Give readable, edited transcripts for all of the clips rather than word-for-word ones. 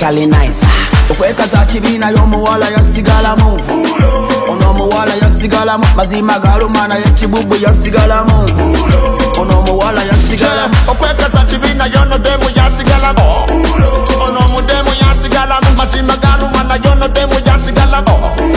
physically nice. Okwekaza kibina y'omuwala yasigalamu. Ono omuwala yasigalamu. Mazima galumana y'ekibubu yasigalamu. Ono omuwala yasigalamu. Okwekaza kibina y'ono demu yasigalamu. Ono omudemu yasigalamu. Mazima galumana y'ono demu yasigalamu.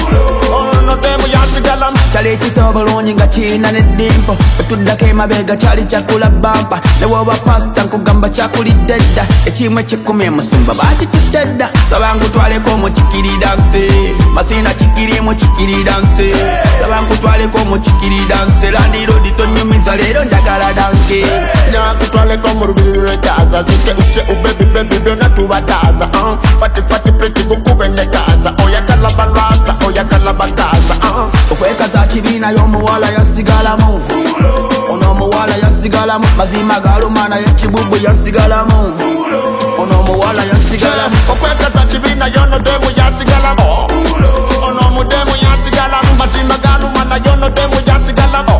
Ono demu yasigalamu. Chali chito bulungi nga china n'eddimpo. Otuddako emabega chali chakula bampa. Ne woba pasta nkugamba chakulidde dda. Ekimwe ky'ekkumi emusumba bakitutte dda. Saba nkutwaleko mu kikiri danse. Masina kikiri mu kikiri danse. Saba nkutwaleko mu kikiri danse. Landi road tonyumiza leero njagala danke. Nkutwaleko mu lubiri lw'etaza. Zike uche ubebi bebi byonna tubataza. Fati fati pretty kukube nekaza. Oyagala balasta oyagala bagaza. Okwekaza kibina y'omuwala yasigalamu. Ono omuwala yasigalamu. Mazima galumana y'ekibubu yasigalamu. Ono omuwala yasigalamu. Okwekaza kibina y'ono demu yasigalamu. Ono omudemu yasigalamu. Mazima galumana y'ono demu yasigalamu.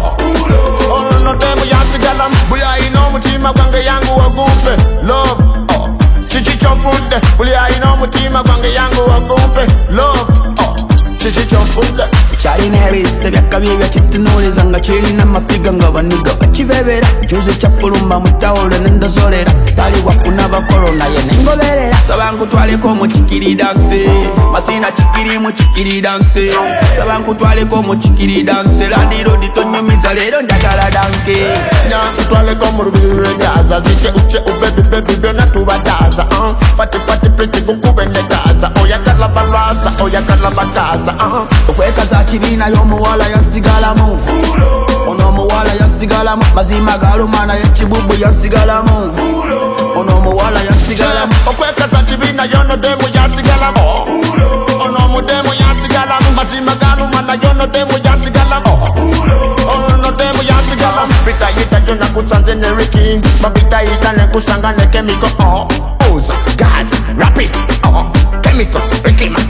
Ono demu yasigalamu. Buli ayina omutima gwange yangu wagumpe. Love, kiki ky'onfudde. Buli ayina omutima gwange yangu wagumpe. Love, kiki ky'onfudde. Chalina ebise byakabi byakitunuuliza nga kirina amafiga nga baniga bakibebera. Juzi kyapulumba mu tawulo nendozolera. Saliwa kunaba korona ye nengoberera. Saba nkutwaleko mu kikiri danse. Masina kikiri mu kikiri danse. Saba nkutwaleko mu kikiri danse. Landi road tonyumiza leero njagala danke. Nkutwaleko mu lubiri lw'etaza. Zike uche ubebi bebi byonna tubataza. Fati fati pretty kukube nekaza. Oyagala balasta oyagala bagaza. Okwekaza kibina y'omuwala yasigalamu. Ono omuwala yasigalamu. Mazima galumana y'ekibubu yasigalamu. Ono omuwala yasigalamu. Okwekaza kibina y'ono demu yasigalamu. Ono omudemu yasigalamu. Mazima galumana y'ono demu yasigalamu. Ono demu yasigalamu. Bitayita gyonna kusanze ne Ricky. Babitayita ne kusanga ne Chemical. Booze, gas, rapid, chemical, Ricky man.